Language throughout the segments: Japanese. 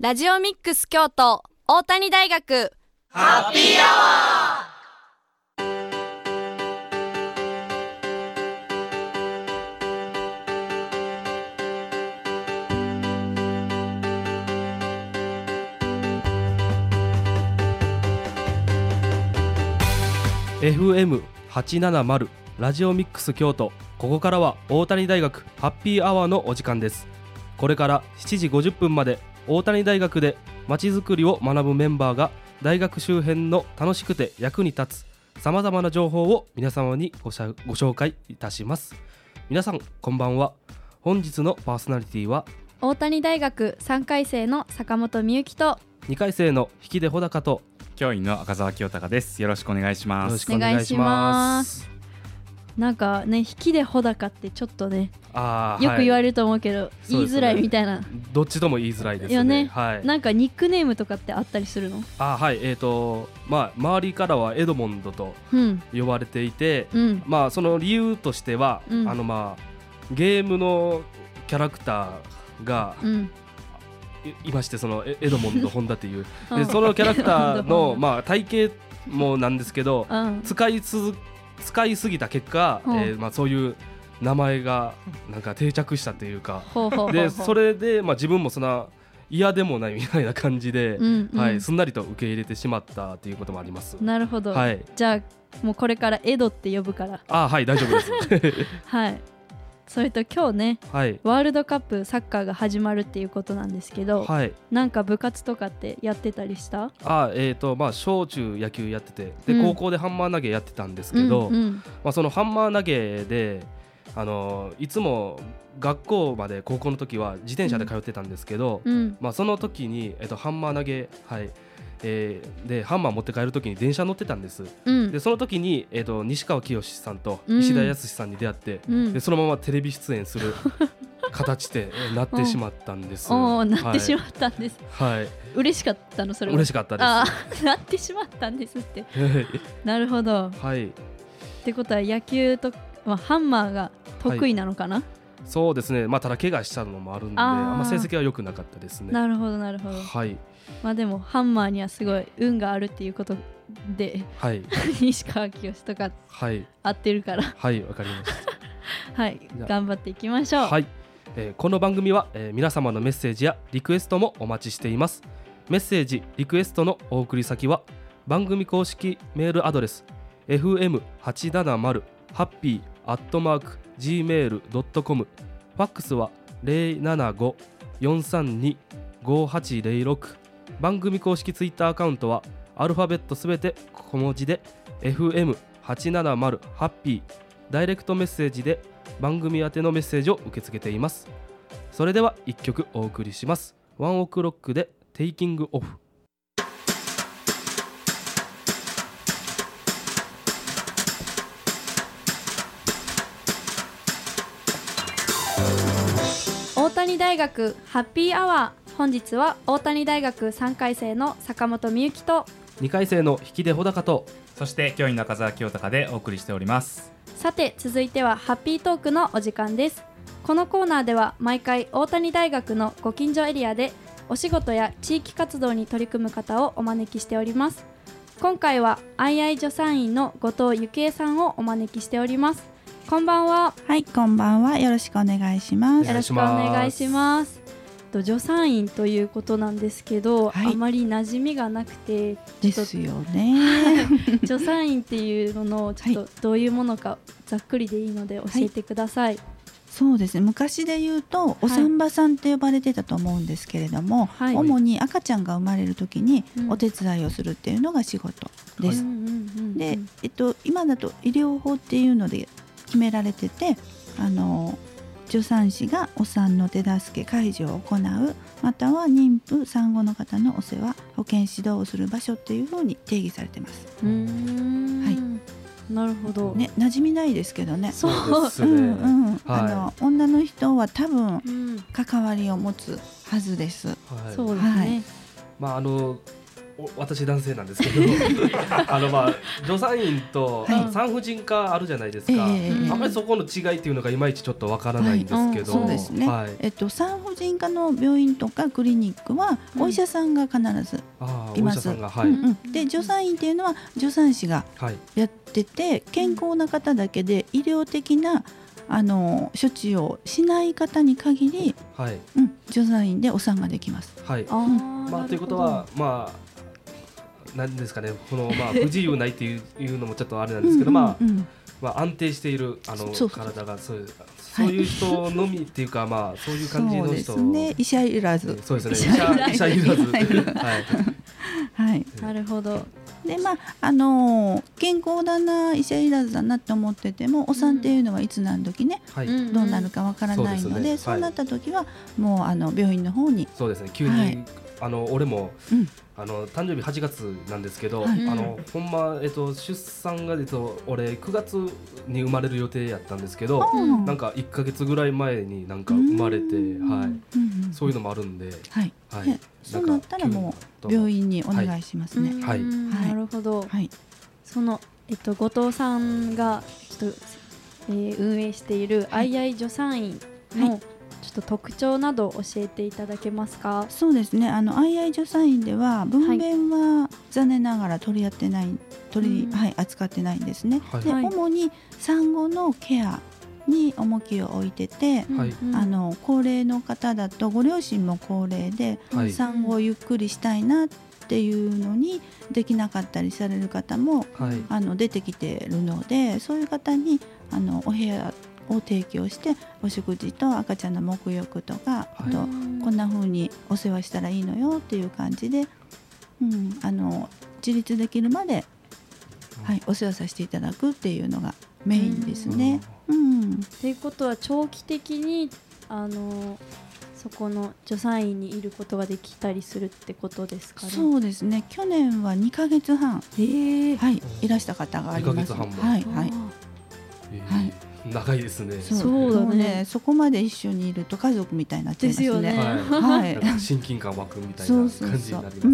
ラジオミックス京都大谷大学ハッピーアワー FM870 ラジオミックス京都。ここからは大谷大学ハッピーアワーのお時間です。これから7時50分まで大谷大学でまちづくりを学ぶメンバーが大学周辺の楽しくて役に立つさまざまな情報を皆様にご紹介いたします。皆さんこんばんは。本日のパーソナリティは大谷大学3回生の坂本美幸と 2回生の引出穂高と教員の赤澤清隆です。よろしくお願いします。 よろしくお願いします。 なんかね、引出穂高ってちょっとねよく言われると思うけど、言いづらいみたいな、 どっちとも言いづらいですね。 よね、 はい、 なんかニックネームとかってあったりするの？ はい、周りからはエドモンドと呼ばれていて、その理由としては、ゲームのキャラクターが、いまして、そのエドモンド・ホンダっていうでそのキャラクターの体型もなんですけど、使いすぎた結果、そういう名前がなんか定着したというか、でそれで、自分もそんな嫌でもないみたいな感じで、すんなりと受け入れてしまったということもあります。 なるほど、 はい、 じゃあもうこれからエドって呼ぶから。 はい、大丈夫ですはい、それと今日ね、 はい、 ワールドカップサッカーが始まるっていうことなんですけど、 はい、 なんか部活とかってやってたりした？ 小中野球やってて、で、高校でハンマー投げやってたんですけど、そのハンマー投げでいつも学校まで高校の時は自転車で通ってたんですけど、その時に、ハンマー投げ、でハンマー持って帰る時に電車乗ってたんです、でその時に、西川きよしさんと石田康さんに出会って、でそのままテレビ出演する形でなってしまったんです。 なってしまったんです。 はい、 嬉しかったの？それは嬉しかったです。 なってしまったんですってなるほど、 はい、 ってことは野球と、ハンマーが得意なのかな？ そうですね、ただ怪我したのもあるんで、あんま成績は良くなかったですね。 なるほどなるほど、 はい、 でもハンマーにはすごい運があるっていうことで、 はい、 西川きよしとか合ってるから、 はい、わかりましたはい、頑張っていきましょう。 はい、この番組は、皆様のメッセージやリクエストもお待ちしています。メッセージリクエストのお送り先は番組公式メールアドレス fm870 happy@gmail.com、 ファックスは 075-432-5806、 番組公式ツイッターアカウントはアルファベットすべて小文字で fm870 ハッピー、ダイレクトメッセージで番組宛てのメッセージを受け付けています。それでは1曲お送りします。ワンオクロックでテイキングオフ。 大谷大学ハッピーアワー、本日は大谷大学3回生の坂本美幸と 2回生の引出穂高と、 そして教員の赤澤清隆でお送りしております。 さて続いてはハッピートークのお時間です。このコーナーでは毎回大谷大学のご近所エリアでお仕事や地域活動に取り組む方をお招きしております。今回はII助産院の後藤幸恵さんをお招きしております。こんばんは。 はい、こんばんは。よろしくお願いします。 よろしくお願いします。助産院ということなんですけど、あまり馴染みがなくてですよね助産院っていうののちょっとどういうものかざっくりでいいので教えてください。 そうですね、昔で言うとお産婆さんって呼ばれてたと思うんですけれども、主に赤ちゃんが生まれる時にお手伝いをするっていうのが仕事です。で、今だと医療法っていうので決められてて、助産師がお産の手助け介助を行う、または妊婦産後の方のお世話保健指導をする場所っていうふうに定義されてます。 なるほど、 ね、馴染みないですけどね。 そうですね、 女の人は多分関わりを持つはずです。 そうですね、 私男性なんですけど助産院と産婦人科あるじゃないですか、あんまりそこの違いっていうのがいまいちちょっとわからないんですけど、 そうですね、産婦人科の病院とかクリニックはお医者さんが必ずいます。で助産院っていうのは助産師がやってて、健康な方だけで医療的な処置をしない方に限り、助産院でお産ができます。 ということは何ですかね、この不自由ないっていうのもちょっとあれなんですけど、安定している体がそういう人のみっていうか、そういう感じの人、そうですね、医者いらず、そうですね、医者いらず、 はい、なるほど。 で健康だな、医者いらずだなって思ってても、お産っていうのはいつ何時ね、どうなるかわからないので、そうなった時はもう病院の方に、 そうですね、急に俺も誕生日8月なんですけど、ほんま出産が俺9月に生まれる予定やったんですけど、なんか1ヶ月ぐらい前になんか生まれて、そういうのもあるんで、 そうなったらもう病院にお願いしますね。 なるほど。その後藤さんがちょっと運営している相合助産院のちょっと特徴など教えていただけますか？ そうですね、相合助産院では分娩は残念ながら扱ってないんですね。で主に産後のケアに重きを置いてて、高齢の方だとご両親も高齢で、産後をゆっくりしたいなっていうのにできなかったりされる方も、出てきているので、そういう方にお部屋を提供してお食事と赤ちゃんの沐浴とか、あとこんな風にお世話したらいいのよっていう感じで、自立できるまで、お世話させていただくっていうのがメインですね。 ということは長期的にそこの助産院にいることができたりするってことですかね？ そうですね、去年は2ヶ月半、いらした方があります。 長いですね。 そうだね。 そこまで一緒にいると家族みたいになっちゃいますね。 ですよね。 親近感湧くみたいな感じになります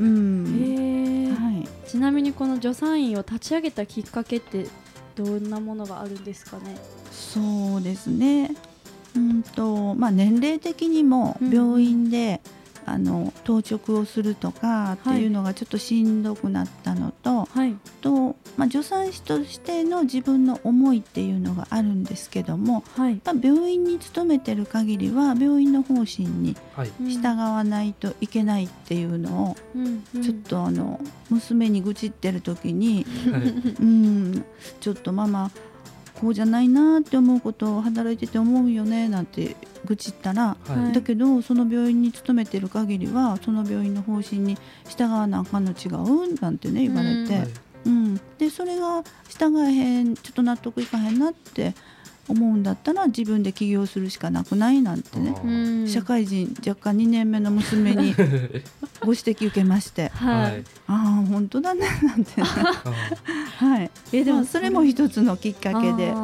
ね。 ちなみにこの助産院を立ち上げたきっかけってどんなものがあるんですかね？ そうですね。年齢的にも病院で、当直をするとかっていうのがちょっとしんどくなったのと、助産師としての自分の思いっていうのがあるんですけども、病院に勤めてる限りは病院の方針に従わないといけないっていうのを、ちょっと娘に愚痴ってる時に、ちょっとママこうじゃないなって思うことを働いてて思うよねなんて愚痴ったら、だけどその病院に勤めてる限りはその病院の方針に従わなあかんの違うなんてね言われて、でそれが従えへん、ちょっと納得いかへんなって思うんだったら自分で起業するしかなくないなんてね、社会人若干2年目の娘にご指摘受けまして、本当だねなんてねでもそれも一つのきっかけで、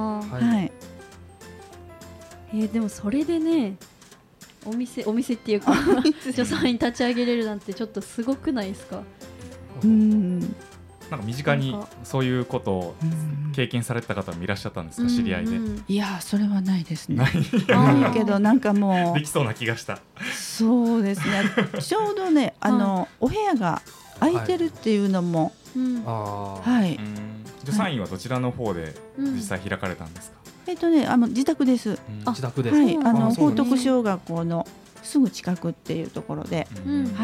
でもそれでねお店っていうか助産院立ち上げれるなんてちょっとすごくないですか？ なんか身近にそういうことを経験された方もいらっしゃったんですか？知り合いで。 いやそれはないですね。ないけどなんかもうできそうな気がした。 そうですね。ちょうどねお部屋が空いてるっていうのも、 助産院はどちらの方で実際開かれたんですか？ 自宅です。 自宅で報徳小学校のすぐ近くっていうところで、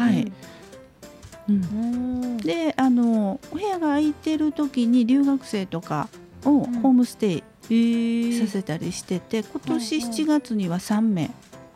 でお部屋が空いてる時に留学生とかをホームステイさせたりしてて、今年7月には3名、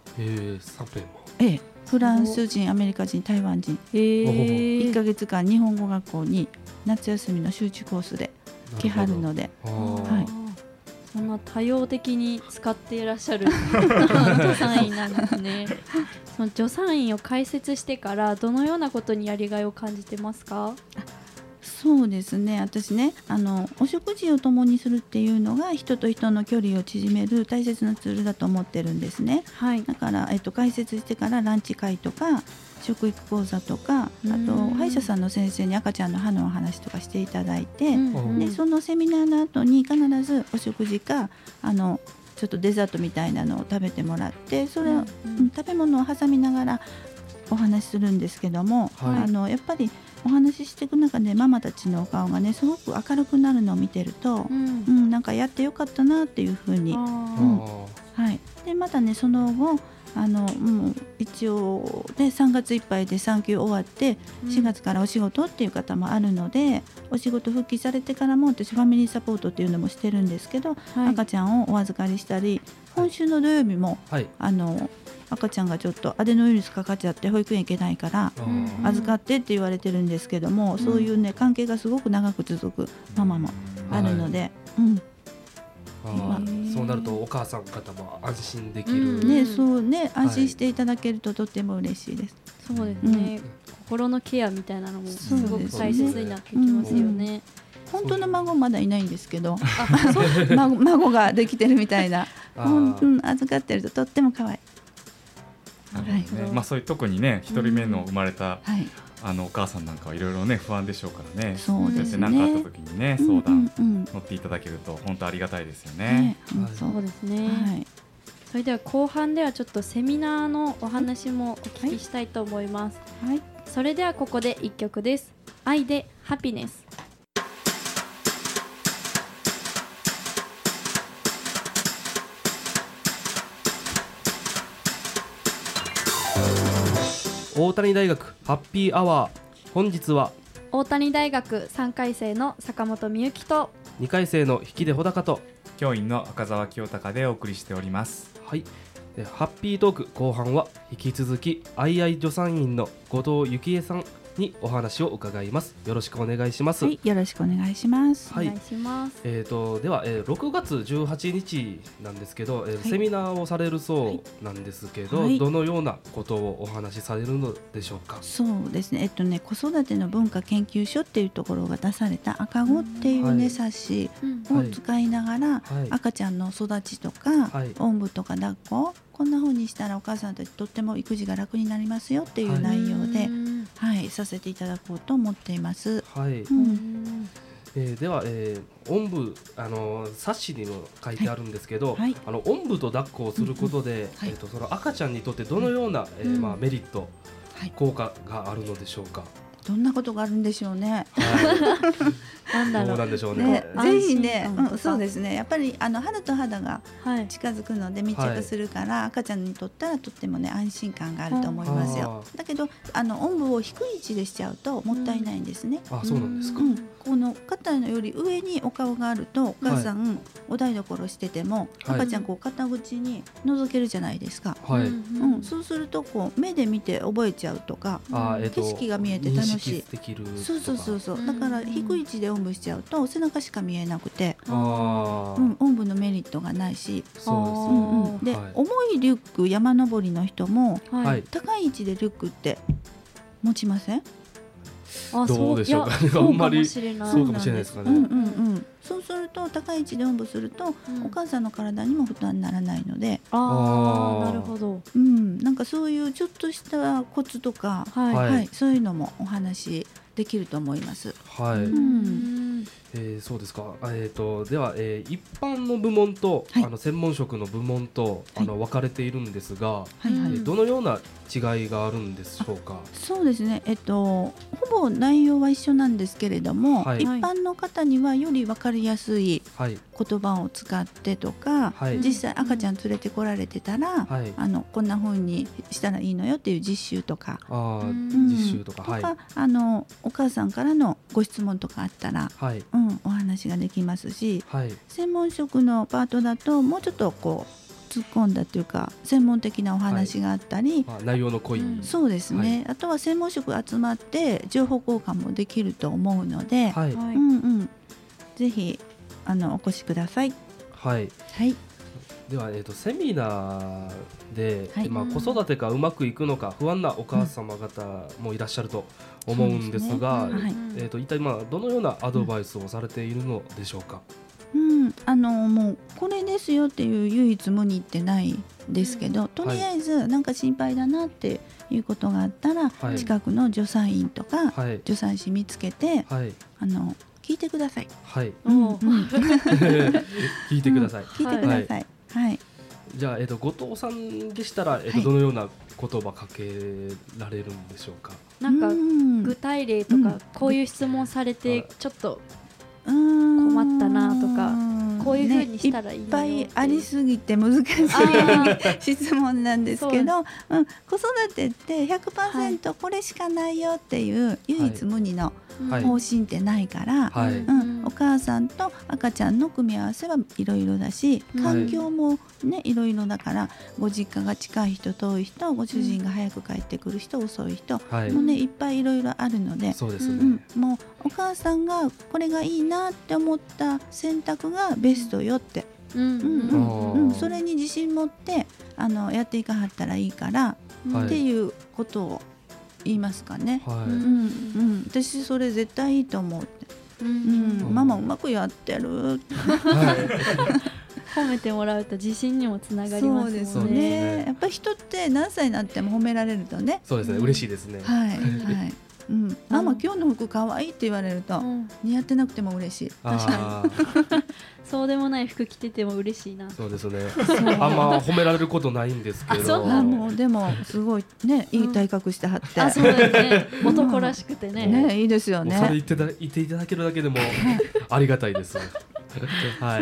フランス人、アメリカ人、台湾人、1ヶ月間日本語学校に夏休みの集中コースで来はるので、 そんな多様的に使っていらっしゃる助産院なんですね。その助産院を開設してからどのようなことにやりがいを感じてますか？ そうですね、私ねお食事を共にするっていうのが人と人の距離を縮める大切なツールだと思ってるんですね。だから、開設してからランチ会とか食育講座とか、あと歯医者さんの先生に赤ちゃんの歯のお話とかしていただいて、でそのセミナーの後に必ずお食事かちょっとデザートみたいなのを食べてもらって、それを、食べ物を挟みながらお話しするんですけども、やっぱりお話ししていく中でママたちのお顔がねすごく明るくなるのを見てると、なんかやってよかったなっていうふうに、でまたねその後一応ね3月いっぱいで産休終わって4月からお仕事っていう方もあるので、お仕事復帰されてからも私ファミリーサポートっていうのもしてるんですけど、赤ちゃんをお預かりしたり、今週の土曜日も、赤ちゃんがちょっとアデノウイルスかかっちゃって保育園行けないから預かってって言われてるんですけども、そういうね関係がすごく長く続くママもあるので、 そうなるとお母さん方も安心できる、 そうね、安心していただけるととっても嬉しいです。 そうですね、心のケアみたいなのもすごく大切になってきますよね。 本当の孫まだいないんですけど、孫ができてるみたいな、預かってるととっても可愛い。 そういう特にね1人目の生まれたお母さんなんかはいろいろね不安でしょうからね。 そうですね。 何かあった時にね相談乗っていただけると本当ありがたいですよね。 そうですね。それでは後半ではちょっとセミナーのお話もお聞きしたいと思います。それではここで1曲です。愛でハピネス。 大谷大学ハッピーアワー、本日は大谷大学3回生の坂本美幸と 2回生の引出穂高と教員の赤澤清隆でお送りしております。 はい、ハッピートーク後半は引き続きアイアイ助産院の後藤幸恵さんにお話を伺います。よろしくお願いします。 よろしくお願いします。 お願いします。 では、6月18日なんですけど、セミナーをされるそうなんですけど、どのようなことをお話しされるのでしょうか。 そうですね、子育ての文化研究所っていうところが出された赤子っていうね、冊子を使いながら、赤ちゃんの育ちとか、おんぶとか抱っこ、こんな風にしたらお母さんたちとっても育児が楽になりますよっていう内容で、させていただこうと思っています。 では、おんぶ冊子にも書いてあるんですけど、おんぶと抱っこをすることで、その赤ちゃんにとってどのような、メリット、効果があるのでしょうか。 どんなことがあるんでしょうね。 どうなんでしょうね。 ぜひね、そうですね。やっぱり肌と肌が近づくので密着するから、赤ちゃんにとったらとってもね安心感があると思いますよ。だけどおんぶを低い位置でしちゃうともったいないんですね。 そうなんですか。 この肩のより上にお顔があると、お母さんお台所してても赤ちゃん肩口に覗けるじゃないですか。そうすると目で見て覚えちゃうとか、景色が見えて楽しい。そうだから低い位置でおんぶしちゃうと背中しか見えなくて、おんぶのメリットがないし、で重いリュック山登りの人も高い位置でリュックって持ちません？ どうでしょうかね。あんまりそうかもしれないですかね。 そうすると高い位置でおんぶすると、お母さんの体にも負担にならないので、 なるほど。 なんかそういうちょっとしたコツとか、そういうのもお話できると思います。 そうですか。では、一般の部門と、専門職の部門と、分かれているんですが、どのような違いがあるんでしょうか。 そうですね、ほぼ内容は一緒なんですけれども、一般の方にはより分かりやすい言葉を使ってとか、実際赤ちゃん連れてこられてたら、こんな風にしたらいいのよっていう実習とか、お母さんからのご質問とかあったら、お話ができますし、専門職のパートだともうちょっと突っ込んだというか専門的なお話があったり、 内容の濃い、 そうですね、あとは専門職集まって情報交換もできると思うので、ぜひお越しください。 では、セミナーで、子育てがうまくいくのか不安なお母様方もいらっしゃると思うんですが、一体どのようなアドバイスをされているのでしょうか。 もうこれですよっていう唯一無二ってないですけど、とりあえずなんか心配だなっていうことがあったら、近くの助産院とか、助産師見つけて、聞いてください。 聞いてください。 聞いてください。はい。 じゃあ後藤さんでしたらどのような言葉かけられるんでしょうか。 なんか具体例とかこういう質問されてちょっと困ったなとか、こういう風にしたらいいのよっていっぱいありすぎて難しい質問なんですけど、子育てって 100% これしかないよっていう唯一無二の方針ってないから、お母さんと赤ちゃんの組み合わせはいろいろだし、環境もねいろいろだから、ご実家が近い人遠い人、ご主人が早く帰ってくる人遅い人もねいっぱいいろいろあるので、もうお母さんがこれがいいなって思った選択がベストよって、それに自信持ってやっていかはったらいいから、っていうことを言いますかね。私それ絶対いいと思うって、ママうまくやってる褒めてもらうと自信にもつながりますもんね。 そうですね。やっぱり人って何歳になっても褒められるとね。 そうですね。嬉しいですね。 ママ今日の服かわいいって言われると、似合ってなくても嬉しい。 確かにそうでもない服着てても嬉しいな。 そうですね。あんま褒められることないんですけど。 もうでもすごいね、いい体格してはって。 そうですね。男らしくてね。 いいですよね。 それ言っていただけるだけでもありがたいです。はい。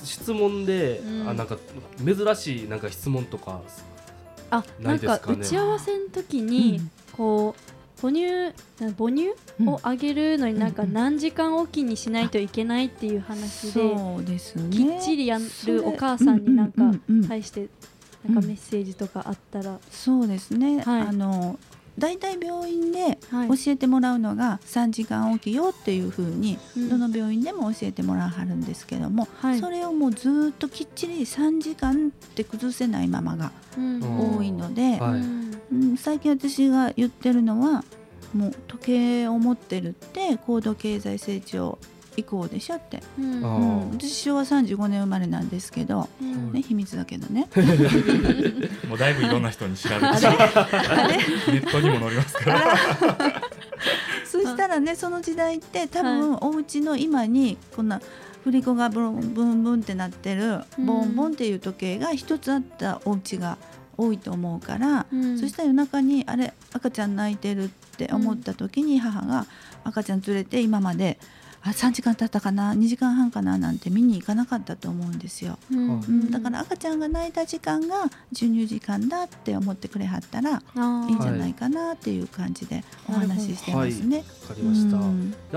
質問でなんか珍しいなんか質問とかないですかね。 なんか打ち合わせの時にこう母乳をあげるのになんか何時間おきにしないといけないっていう話で、きっちりやるお母さんになんか対してなんかメッセージとかあったら。 そうですね。だいたい病院で教えてもらうのが3時間おきよっていう風にどの病院でも教えてもらうはるんですけども、それをもうずっときっちり3時間って崩せないママが多いので、最近私が言ってるのは、もう時計を持ってるって高度経済成長以降でしょって、私昭和35年生まれなんですけど、秘密だけどねもうだいぶいろんな人に調べてネットにも載りますからそしたらね、その時代って多分お家の今にこんな振り子がブンブンブンってなってるボンボンっていう時計が一つあったお家が多いと思うから、そしたら夜中にあれ赤ちゃん泣いてるって思った時に、母が赤ちゃん連れて今まで3時間経ったかな2時間半かななんて見に行かなかったと思うんですよ、だから赤ちゃんが泣いた時間が授乳時間だって思ってくれはったらいいんじゃないかなっていう感じでお話ししてますね。 わかりました。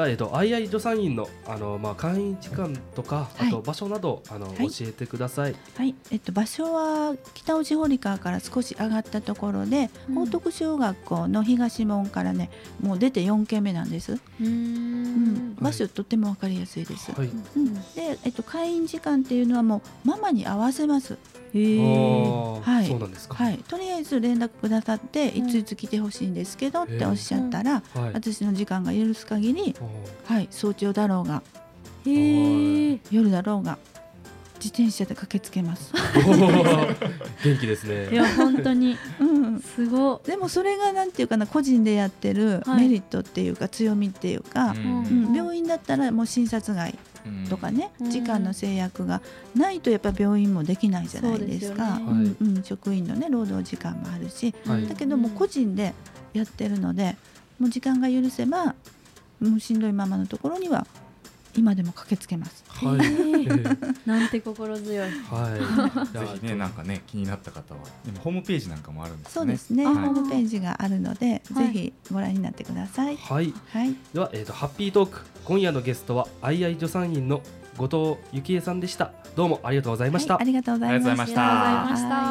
じゃあ相助産院の会員時間とか、あと場所など教えてください。 場所は北大路堀川から少し上がったところで、報徳小学校の東門からねもう出て4軒目なんです。場所とても分かりやすいです。で、会員時間っていうのはもうママに合わせます。 そうなんですか。 とりあえず連絡くださっていついつ来てほしいんですけどっておっしゃったら、私の時間が許す限り、早朝だろうが夜だろうが自転車で駆けつけます。 元気ですね。 いや本当に、すごい。 でもそれがなんていうかな、個人でやってるメリットっていうか強みっていうか、病院だったらもう診察外とかね、時間の制約がないとやっぱ病院もできないじゃないですか。職員のね労働時間もあるし、だけども個人でやってるので、もう時間が許せばもうしんどいママのところには今でも駆けつけます。 なんて心強い。 ぜひね、なんかね気になった方は今ホームページなんかもあるんですね。 そうですね、ホームページがあるので、ぜひご覧になってください。 ではハッピートーク、今夜のゲストは相助助産院の後藤幸恵さんでした。どうもありがとうございました。 ありがとうございました。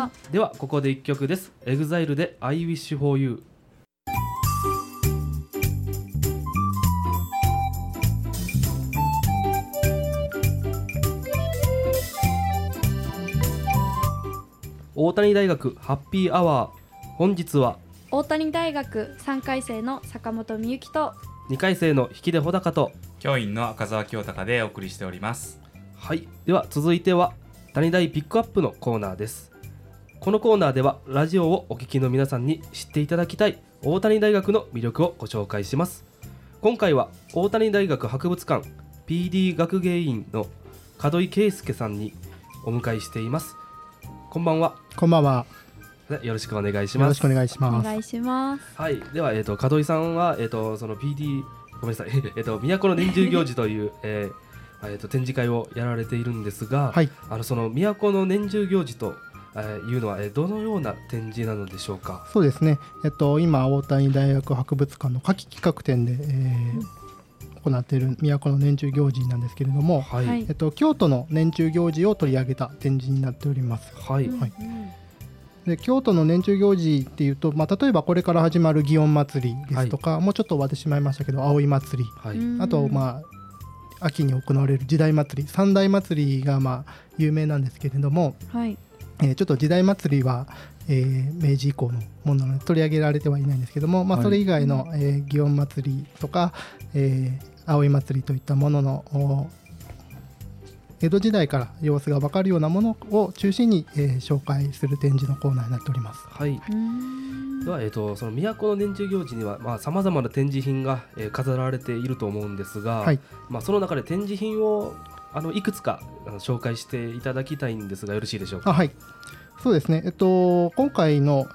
ではここで1曲です。EXILE で I Wish For You。大谷大学ハッピーアワー、本日は大谷大学3回生の坂本美幸と 2回生の引出穂高と教員の赤澤清隆でお送りしております。 では続いては谷大ピックアップのコーナーです。 このコーナーではラジオをお聞きの皆さんに知っていただきたい大谷大学の魅力をご紹介します。今回は大谷大学博物館 PD 学芸員の門井圭介さんにお迎えしています。こんばんは。 こんばんは。 よろしくお願いします。 よろしくお願いします。 お願いします。 はい。では門井さんはその PD ごめんなさい都の年中行事という展示会をやられているんですが、はい、その都の年中行事というのはどのような展示なのでしょうか。 そうですね。今大谷大学博物館の夏季企画展で、行っている都の年中行事なんですけれども、はい、京都の年中行事を取り上げた展示になっております。はい。はい。で京都の年中行事っていうと、例えばこれから始まる祇園祭ですとか、もうちょっと終わってしまいましたけど葵祭、はい、あと秋に行われる時代祭三大祭りが有名なんですけれども、はい、ちょっと時代祭りは、明治以降のものなので取り上げられてはいないんですけども、それ以外の、祇園祭りとか、葵祭りといったものの江戸時代から様子が分かるようなものを中心に、紹介する展示のコーナーになっております。はい。 では、その都の年中行事にはさまざまな展示品が、飾られていると思うんですが、はい、その中で展示品をいくつか紹介していただきたいんですがよろしいでしょうか。 はい、そうですね。今回の、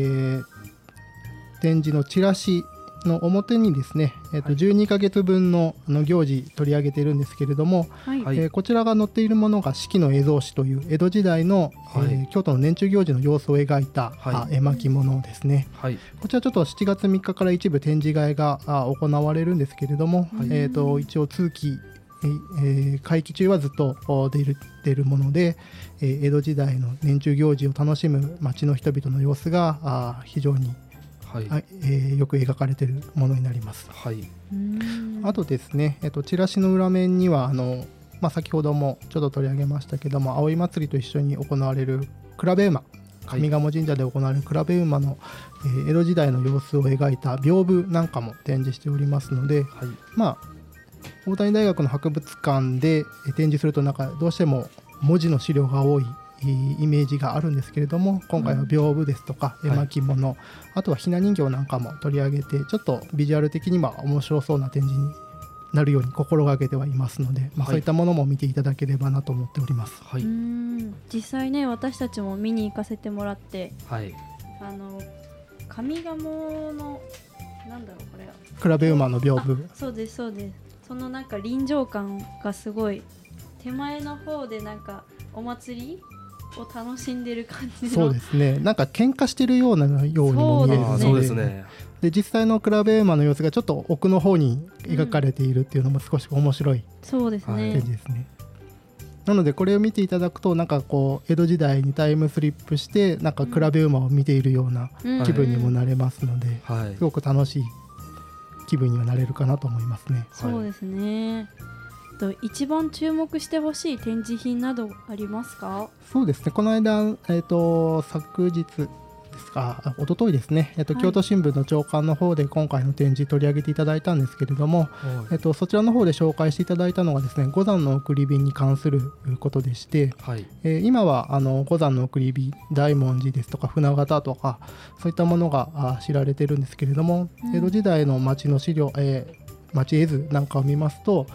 展示のチラシの表にですね、12ヶ月分の行事取り上げているんですけれども、はい、こちらが載っているものが四季の絵草紙という江戸時代の、京都の年中行事の様子を描いた、絵巻物ですね。はい、こちらちょっと7月3日から一部展示会が行われるんですけれども、一応通期会期中はずっと出るもので、江戸時代の年中行事を楽しむ町の人々の様子が非常によく描かれているものになります。はい、あとですね、チラシの裏面には先ほどもちょっと取り上げましたけども、葵祭と一緒に行われる倉部馬、上賀茂神社で行われる倉部馬の、江戸時代の様子を描いた屏風なんかも展示しておりますので、大谷大学の博物館で展示するとどうしても文字の資料が多いイメージがあるんですけれども、今回は屏風ですとか絵巻物、あとはひな人形なんかも取り上げて、ちょっとビジュアル的には面白そうな展示になるように心がけてはいますので、そういったものも見ていただければなと思っております。はい、 実際ね、私たちも見に行かせてもらって、はい、上賀茂のなんだろうこれ倉部馬の屏風、 そうですそうです。その臨場感がすごい、手前の方でお祭りを楽しんでる感じの、 そうですね、喧嘩してるようにも見えるので、そうですね。で実際の倉部馬の様子がちょっと奥の方に描かれているっていうのも少し面白いそうですね展示ですね。なのでこれを見ていただくと江戸時代にタイムスリップして倉部馬を見ているような気分にもなれますので、すごく楽しい気分にはなれるかなと思いますね。 そうですね。一番注目してほしい展示品などありますか？ そうですね、この間、昨日ですか、一昨日ですね、京都新聞の朝刊の方で今回の展示取り上げていただいたんですけれども、そちらの方で紹介していただいたのがですね、五山の送り火に関することでして、今は五山の送り火、大文字ですとか船形とかそういったものが知られているんですけれども、江戸時代の町の資料、町絵図なんかを見ますと、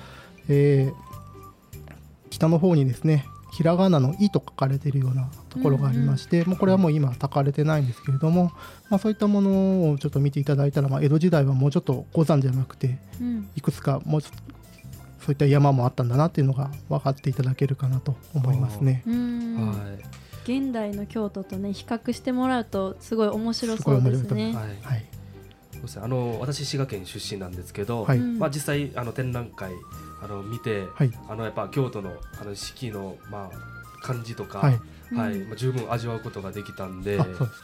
北の方にですね、ひらがなの「い」と書かれているようなところがありまして、これはもう今焚かれてないんですけれども、そういったものをちょっと見ていただいたら、江戸時代はもうちょっと五山じゃなくて、いくつかもうそういった山もあったんだなっていうのが分かっていただけるかなと思いますね。 現代の京都とね比較してもらうとすごい面白そうですね。 私滋賀県出身なんですけど、実際展覧会見て、やっぱ京都の四季の感じとか、十分味わうことができたんで、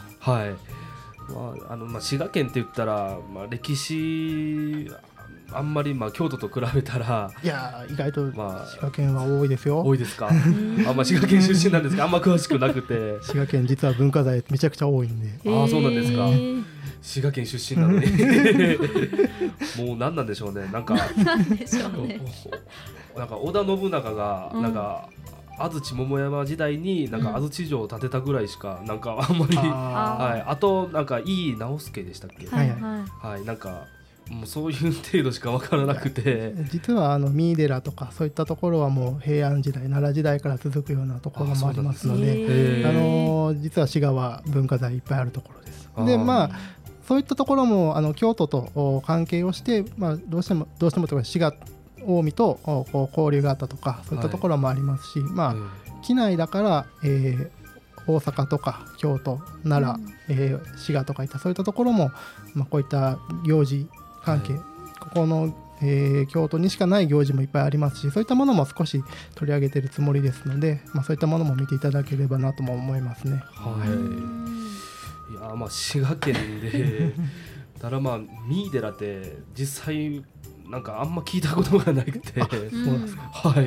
滋賀県って言ったら、歴史あんまり京都と比べたら、 いや意外と滋賀県は多いですよ。 多いですか？滋賀県出身なんですが、あんま詳しくなくて。 滋賀県実は文化財めちゃくちゃ多いんで。 そうなんですか。滋賀県出身なのにもう何なんでしょうね。織田信長が安土桃山時代になんか安土城を建てたぐらいしかなんかあんまり、はい、あとなんか井伊直弼でしたっけ、 はいはい、なんかもうそういう程度しか分からなくて、 実は三井寺とかそういったところはもう平安時代奈良時代から続くようなところもありますので、実は滋賀は文化財いっぱいあるところです。でそういったところも京都と関係をして、どうしてもというか滋賀近江と交流があったとかそういったところもありますし、畿内だから、大阪とか京都奈良、滋賀とかいったそういったところも、こういった行事関係、ここの、京都にしかない行事もいっぱいありますし、そういったものも少し取り上げているつもりですので、そういったものも見ていただければなとも思いますね。 いや滋賀県でただ三井寺って実際なんかあんま聞いたことがなくて、はい、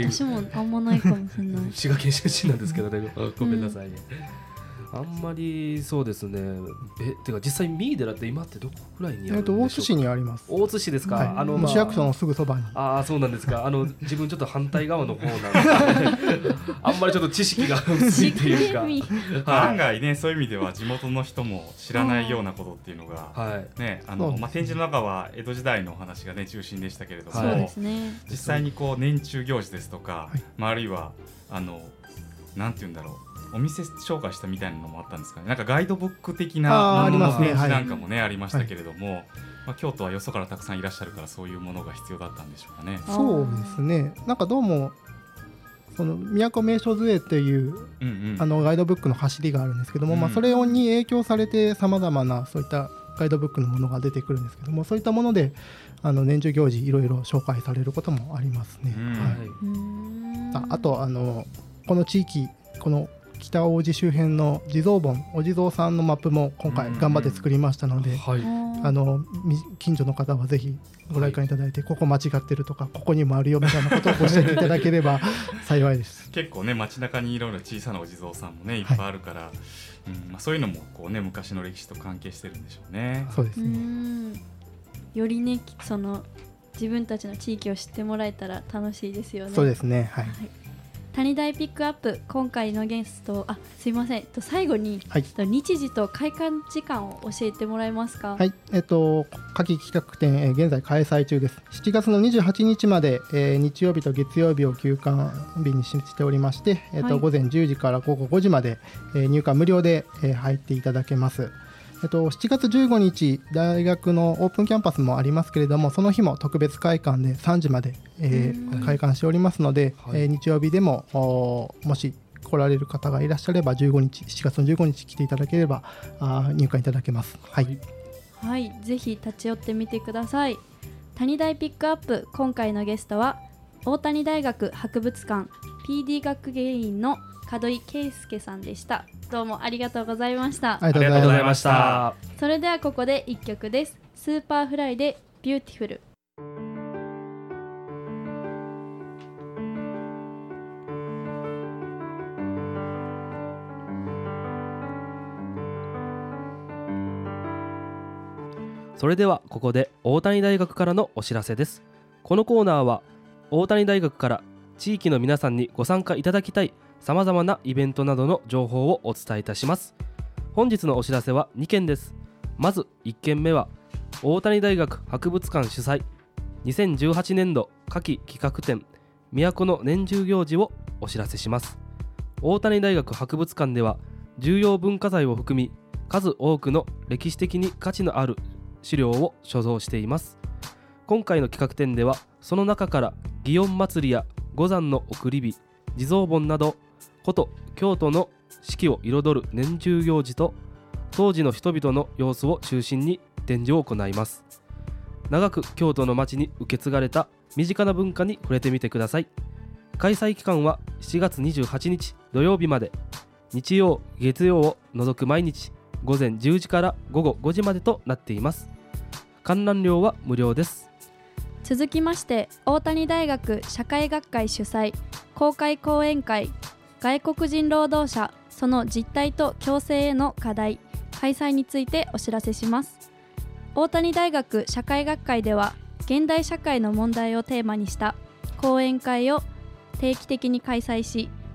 私もあんまないかもしれない。 滋賀県出身なんですけどね、ごめんなさいね。あんまりそうですね。てか実際三井寺って今ってどこくらいにあるんでしょうか。 大津市にあります。 大津市ですか。 はい、市役所のすぐそばに。 そうなんですか。自分ちょっと反対側の方なんであんまりちょっと知識が薄いというか案外ね、そういう意味では地元の人も知らないようなことっていうのが、ね、展示の中は江戸時代のお話がね中心でしたけれども、 そうですね、 実際にこう年中行事ですとか、あるいはなんていうんだろう、お店紹介したみたいなのもあったんですかね。なんかガイドブック的な展示なんかもね、ありましたけれども、京都はよそからたくさんいらっしゃるからそういうものが必要だったんでしょうかね。 そうですね。なんかどうもその都名所図会っていう、ガイドブックの走りがあるんですけども、それに影響されてさまざまなそういったガイドブックのものが出てくるんですけども、そういったもので年中行事いろいろ紹介されることもありますね。あとこの地域、この北大路周辺の地蔵盆、お地蔵さんのマップも今回頑張って作りましたので、近所の方はぜひご来館いただいて、ここ間違ってるとかここにもあるよみたいなことをご指摘いただければ幸いです。 結構ね、街中にいろいろ小さなお地蔵さんもねいっぱいあるから、そういうのもこうね昔の歴史と関係してるんでしょうね。 そうですね。 よりね、その自分たちの地域を知ってもらえたら楽しいですよね。 そうですね。 谷大ピックアップ、今回のゲスト、すいません、最後に、日時と開館時間を教えてもらえますか。 はい、夏季企画展、現在開催中です。7月の28日まで、日曜日と月曜日を休館日にしておりまして、午前10時から午後5時まで、入館無料で、入っていただけます。7月15日大学のオープンキャンパスもありますけれども、その日も特別開館で3時まで、開館しておりますので、日曜日でももし来られる方がいらっしゃれば7月の15日来ていただければ入館いただけます。はい、 ぜひ立ち寄ってみてください。谷大ピックアップ、今回のゲストは大谷大学博物館 PD 学芸員の門井圭介さんでした。どうもありがとうございました。 ありがとうございました。 それではここで1曲です。スーパーフライでビューティフル。 それではここで大谷大学からのお知らせです。このコーナーは大谷大学から地域の皆さんにご参加いただきたいさまざまなイベントなどの情報をお伝えいたします。本日のお知らせは2件です。まず1件目は大谷大学博物館主催2018年度夏季企画展都の年中行事をお知らせします。大谷大学博物館では重要文化財を含み数多くの歴史的に価値のある資料を所蔵しています。今回の企画展ではその中から祇園祭や五山の送り火、地蔵盆など古都京都の四季を彩る年中行事と当時の人々の様子を中心に展示を行います。長く京都の街に受け継がれた身近な文化に触れてみてください。開催期間は7月28日土曜日まで、日曜月曜を除く毎日午前10時から午後5時までとなっています。観覧料は無料です。 続きまして大谷大学社会学会主催公開講演会外国人労働者その実態と共生への課題開催についてお知らせします。大谷大学社会学会では現代社会の問題をテーマにした講演会を定期的に開催し、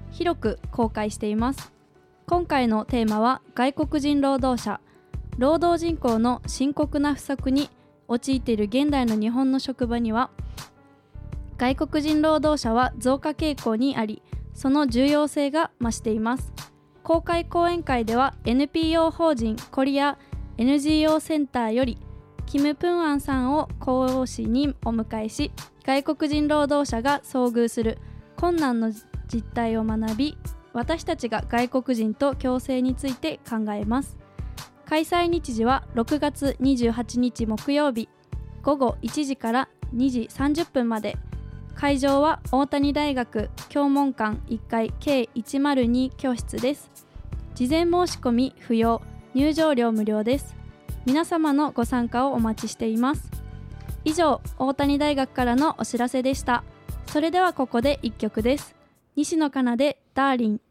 広く公開しています。今回のテーマは外国人労働者。労働人口の深刻な不足に陥っている現代の日本の職場には、外国人労働者は増加傾向にあり、その重要性が増しています。公開講演会では NPO 法人コリア NGO センターよりキム・プンアンさんを講師にお迎えし、外国人労働者が遭遇する困難の実態を学び、私たちが外国人と共生について考えます。開催日時は6月28日木曜日午後1時から2時30分まで。会場は大谷大学教門館1階 K102 教室です。事前申し込み不要、入場料無料です。皆様のご参加をお待ちしています。以上、大谷大学からのお知らせでした。それではここで1曲です。西野カナでダーリン。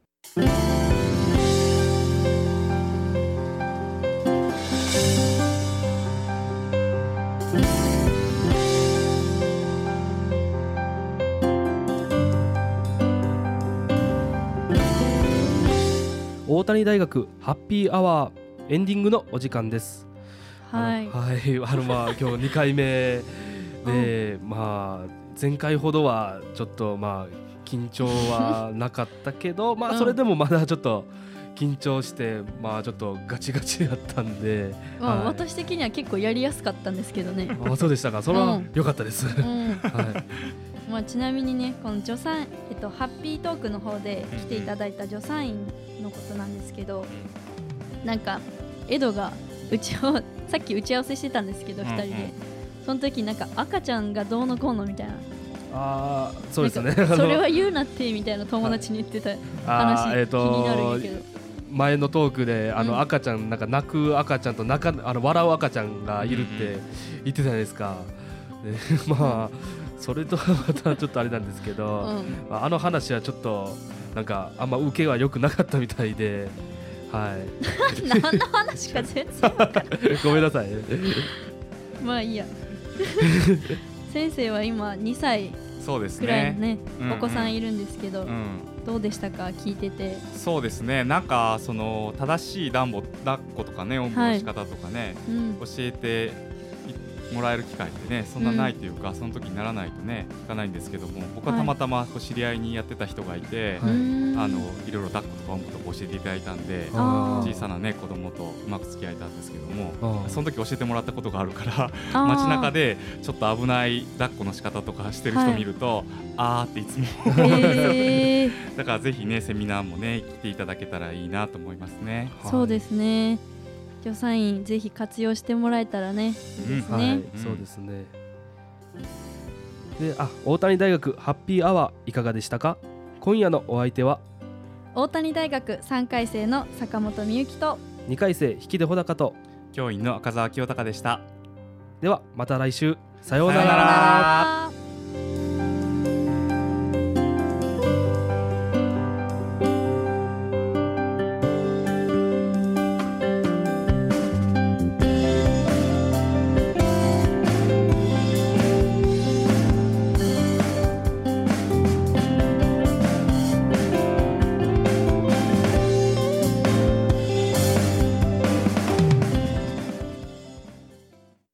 大谷大学ハッピーアワーエンディングのお時間です。 はい、 今日2回目で、前回ほどはちょっと緊張はなかったけどそれでもまだちょっと緊張してちょっとガチガチだったんで、 私的には結構やりやすかったんですけどね。 そうでしたか。それは良かったです。 ちなみにね、この助産、ハッピートークの方で来ていただいた助産院のことなんですけど、なんかエドがさっき打ち合わせしてたんですけど、2人でその時なんか赤ちゃんがどうのこうのみたいな、 そうですね、 それは言うなってみたいな友達に言ってた話、気になるんやけど、 前のトークで赤ちゃん、なんか泣く赤ちゃんと笑う赤ちゃんがいるって言ってたじゃないですか。それとはまたちょっとあれなんですけど、あの話はちょっとなんかあんま受けは良くなかったみたいで、 何の話か全然分からないごめんなさい。 いいや先生は今2歳くらいのね、お子さんいるんですけど、どうでしたか、聞いてて。 そうですね、なんかその正しい抱っことかね、おんぶの仕方とかね、教えてもらえる機会ってね、そんなないというか、その時にならないとねいかないんですけども、僕はたまたま知り合いにやってた人がいて、いろいろ抱っことかおんぶとか教えていただいたんで、小さなね子供とうまく付き合えたんですけども、その時教えてもらったことがあるから街中でちょっと危ない抱っこの仕方とかしてる人見ると、あーっていつもだからぜひねセミナーもね来ていただけたらいいなと思いますね。 そうですね、助産院ぜひ活用してもらえたらね、いいですね。 そうですね。で、大谷大学ハッピーアワーいかがでしたか。今夜のお相手は大谷大学3回生の坂本美幸と 2回生引出穂高と教員の赤澤清隆でした。 ではまた来週、さようなら。